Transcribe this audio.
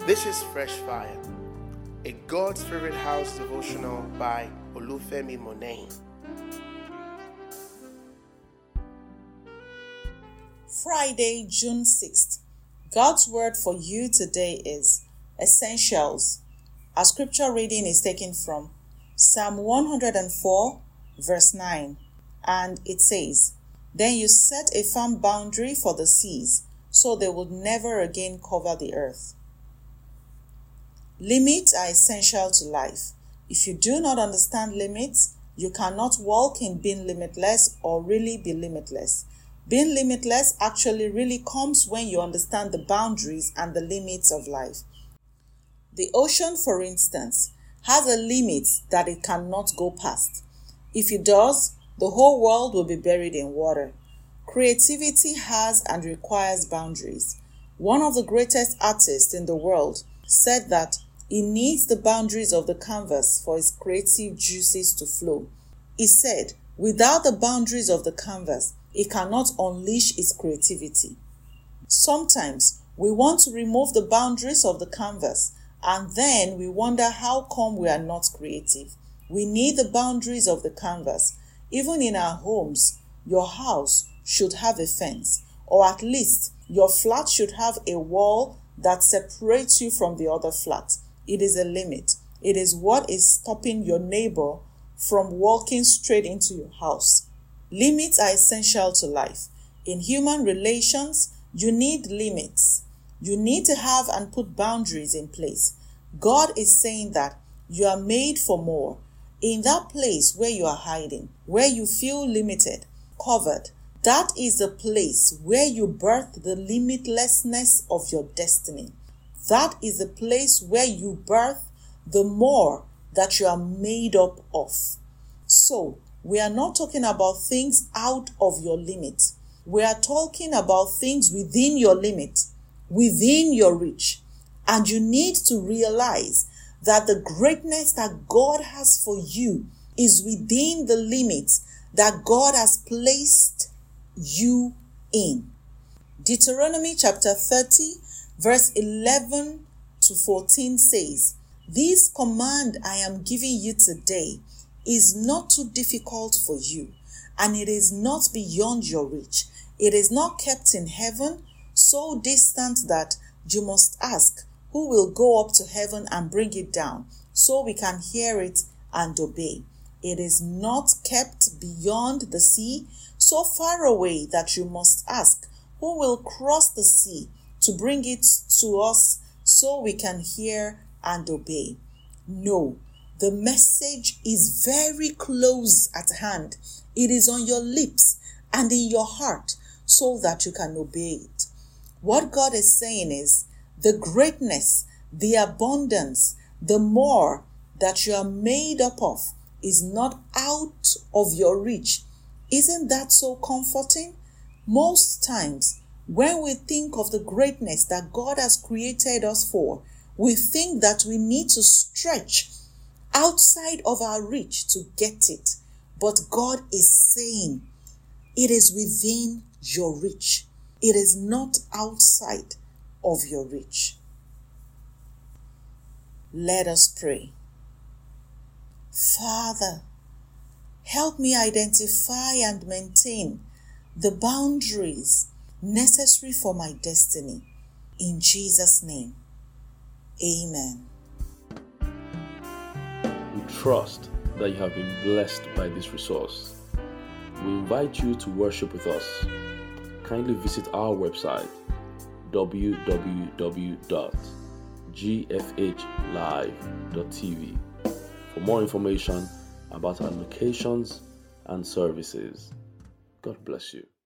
This is Fresh Fire, a God Spirit House devotional by Olufemi Monet. Friday, June 6th. God's word for you today is essentials. Our scripture reading is taken from Psalm 104, verse 9, and it says, "Then you set a firm boundary for the seas, so they will never again cover the earth." Limits are essential to life. If you do not understand limits, you cannot walk in being limitless or really be limitless. Being limitless actually really comes when you understand the boundaries and the limits of life. The ocean, for instance, has a limit that it cannot go past. If it does, the whole world will be buried in water. Creativity has and requires boundaries. One of the greatest artists in the world said that he needs the boundaries of the canvas for his creative juices to flow. He said, without the boundaries of the canvas, he cannot unleash his creativity. Sometimes we want to remove the boundaries of the canvas, and then we wonder how come we are not creative. We need the boundaries of the canvas. Even in our homes, your house should have a fence, or at least your flat should have a wall that separates you from the other flat. It is a limit. It is what is stopping your neighbor from walking straight into your house. Limits are essential to life. In human relations, you need limits. You need to have and put boundaries in place. God is saying that you are made for more. In that place where you are hiding, where you feel limited, covered, that is the place where you birth the limitlessness of your destiny. That is the place where you birth the more that you are made up of. So, we are not talking about things out of your limit. We are talking about things within your limit, within your reach. And you need to realize that the greatness that God has for you is within the limits that God has placed you in. Deuteronomy chapter 30, verse 11 to 14 says, "This command I am giving you today is not too difficult for you, and it is not beyond your reach. It is not kept in heaven, so distant that you must ask, who will go up to heaven and bring it down, so we can hear it and obey. It is not kept beyond the sea, so far away that you must ask, who will cross the sea to bring it to us, so we can hear and obey." No, the message is very close at hand. It is on your lips and in your heart, so that you can obey it. What God is saying is, the greatness, the abundance, the more that you are made up of is not out of your reach. Isn't that so comforting? Most times, when we think of the greatness that God has created us for, we think that we need to stretch outside of our reach to get it. But God is saying, it is within your reach. It is not outside of your reach. Let us pray. Father, help me identify and maintain the boundaries necessary for my destiny. In Jesus' name, amen. We trust that you have been blessed by this resource. We invite you to worship with us. Kindly visit our website www.gfhlive.tv for more information about our locations and services. God bless you.